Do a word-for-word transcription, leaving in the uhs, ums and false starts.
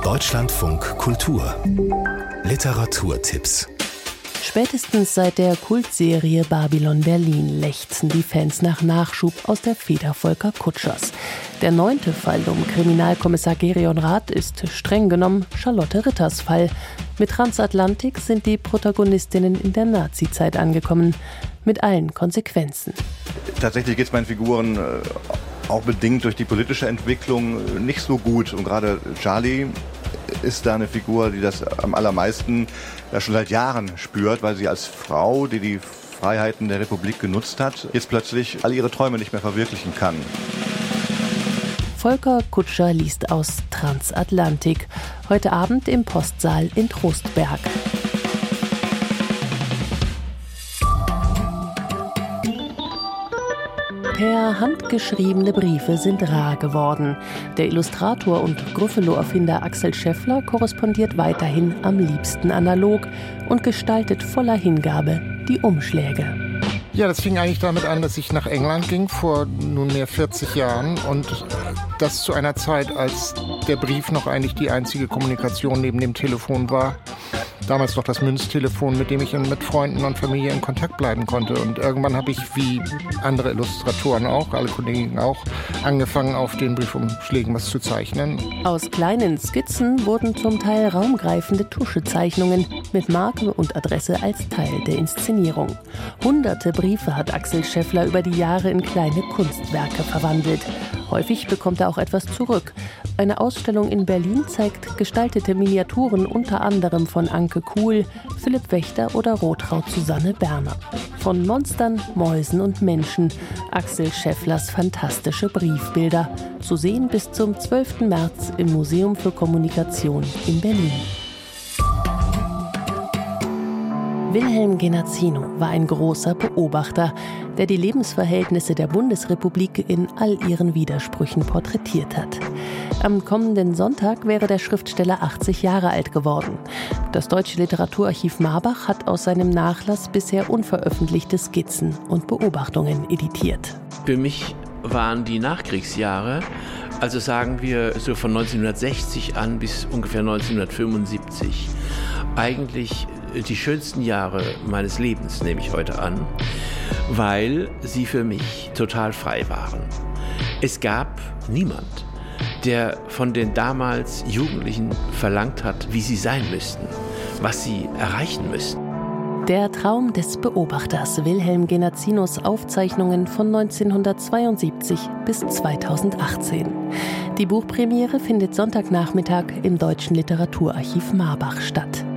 Deutschlandfunk Kultur Literaturtipps. Spätestens seit der Kultserie Babylon Berlin lechzen die Fans nach Nachschub aus der Feder Volker Kutschers. Der neunte Fall um Kriminalkommissar Gerion Rath ist streng genommen Charlotte Ritters Fall. Mit Transatlantik sind die Protagonistinnen in der Nazizeit angekommen, mit allen Konsequenzen. Tatsächlich geht es meinen Figuren auch bedingt durch die politische Entwicklung nicht so gut. Und gerade Charlie ist da eine Figur, die das am allermeisten ja schon seit Jahren spürt, weil sie als Frau, die die Freiheiten der Republik genutzt hat, jetzt plötzlich all ihre Träume nicht mehr verwirklichen kann. Volker Kutscher liest aus Transatlantik. Heute Abend im Postsaal in Trostberg. Per Hand geschriebene Briefe sind rar geworden. Der Illustrator und Gruffalo-Erfinder Axel Scheffler korrespondiert weiterhin am liebsten analog und gestaltet voller Hingabe die Umschläge. Ja, das fing eigentlich damit an, dass ich nach England ging vor nunmehr vierzig Jahren und das zu einer Zeit, als der Brief noch eigentlich die einzige Kommunikation neben dem Telefon war. Damals noch das Münztelefon, mit dem ich mit Freunden und Familie in Kontakt bleiben konnte. Und irgendwann habe ich, wie andere Illustratoren auch, alle Kollegen auch, angefangen, auf den Briefumschlägen was zu zeichnen. Aus kleinen Skizzen wurden zum Teil raumgreifende Tuschezeichnungen mit Marke und Adresse als Teil der Inszenierung. Hunderte Briefe hat Axel Scheffler über die Jahre in kleine Kunstwerke verwandelt. Häufig bekommt er auch etwas zurück. Eine Ausstellung in Berlin zeigt gestaltete Miniaturen unter anderem von Anke Kuhl, Philipp Wächter oder Rotraud Susanne Berner. Von Monstern, Mäusen und Menschen Axel Schefflers fantastische Briefbilder. Zu sehen bis zum zwölften März im Museum für Kommunikation in Berlin. Wilhelm Genazzino war ein großer Beobachter, der die Lebensverhältnisse der Bundesrepublik in all ihren Widersprüchen porträtiert hat. Am kommenden Sonntag wäre der Schriftsteller achtzig Jahre alt geworden. Das Deutsche Literaturarchiv Marbach hat aus seinem Nachlass bisher unveröffentlichte Skizzen und Beobachtungen editiert. Für mich waren die Nachkriegsjahre, also sagen wir so von neunzehnhundertsechzig an bis ungefähr neunzehnhundertfünfundsiebzig, eigentlich die schönsten Jahre meines Lebens, nehme ich heute an, weil sie für mich total frei waren. Es gab niemand, der von den damals Jugendlichen verlangt hat, wie sie sein müssten, was sie erreichen müssten. Der Traum des Beobachters, Wilhelm Genazzinos Aufzeichnungen von neunzehnhundertzweiundsiebzig bis zweitausendachtzehn. Die Buchpremiere findet Sonntagnachmittag im Deutschen Literaturarchiv Marbach statt.